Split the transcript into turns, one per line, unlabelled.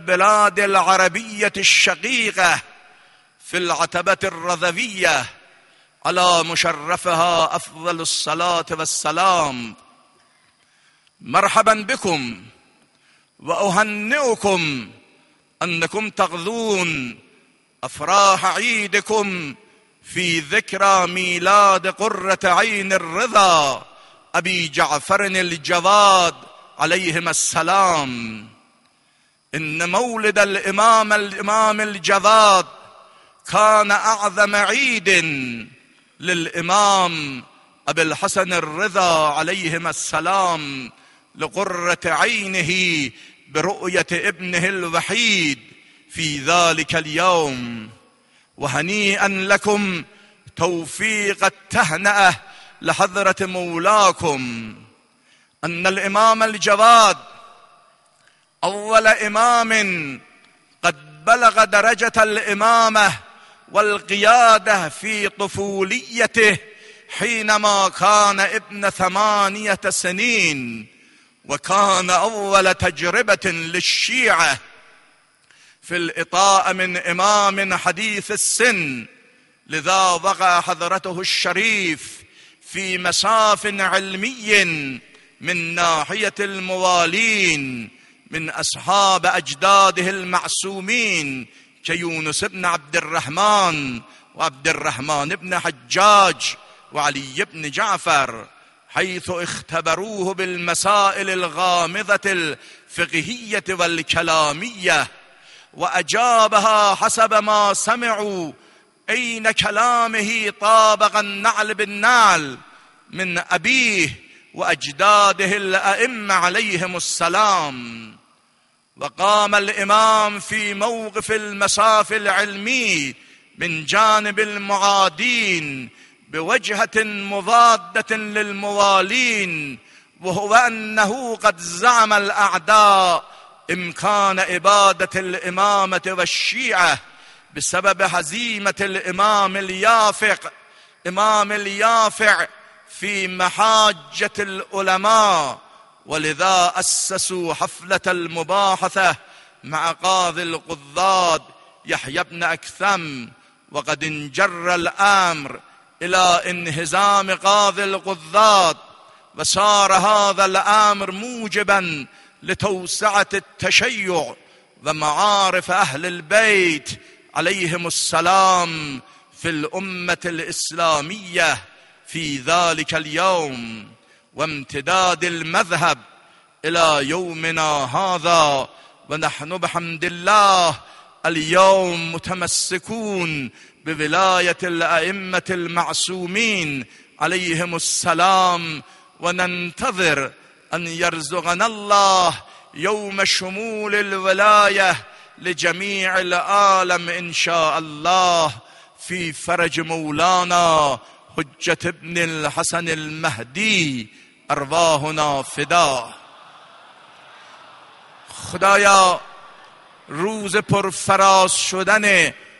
البلاد العربية الشقيقة في العتبة الرضوية على مشرفها أفضل الصلاة والسلام. مرحبا بكم وأهنئكم أنكم تغذون أفراح عيدكم في ذكرى ميلاد قرة عين الرضا أبي جعفر الجواد عليهما السلام. إن مولد الإمام الجواد كان أعظم عيد للإمام أبي الحسن الرضا عليهما السلام لقرة عينه برؤية ابنه الوحيد في ذلك اليوم. وهنيئا لكم توفيق التهنئة لحضرة مولاكم. أن الإمام الجواد أول إمام قد بلغ درجة الإمامة والقيادة في طفوليته حينما كان ابن 8 سنين، وكان أول تجربة للشيعة في الإطاءة من إمام حديث السن. لذا وقع حضرته الشريف في مساف علمي من ناحية الموالين من أصحاب أجداده المعصومين كيونس بن عبد الرحمن وعبد الرحمن بن حجاج وعلي بن جعفر، حيث اختبروه بالمسائل الغامضة الفقهية والكلامية وأجابها حسب ما سمعوا، أين كلامه طابق النعل بالنعل من أبيه وأجداده الأئمة عليهم السلام. وقام الإمام في موقف المساف العلمي من جانب المعادين بوجهة مضادة للموالين، وهو أنه قد زعم الأعداء إمكان إبادة الإمامة والشيعة بسبب هزيمة الإمام اليافع في محاجة العلماء. ولذا أسسوا حفلة المباحثة مع قاضي القضاة يحيى بن أكثم، وقد انجر الأمر إلى انهزام قاضي القضاة، وصار هذا الأمر موجبا لتوسعة التشيع ومعارف أهل البيت عليهم السلام في الأمة الإسلامية في ذلك اليوم، وامتداد المذهب إلى يومنا هذا. ونحن بحمد الله اليوم متمسكون بولاية الأئمة المعصومين عليهم السلام، وننتظر أن يرزقنا الله يوم شمول الولاية لجميع العالم إن شاء الله في فرج مولانا حجة ابن الحسن المهدي ارواحنا فدا. خدایا روز پرفراز شدن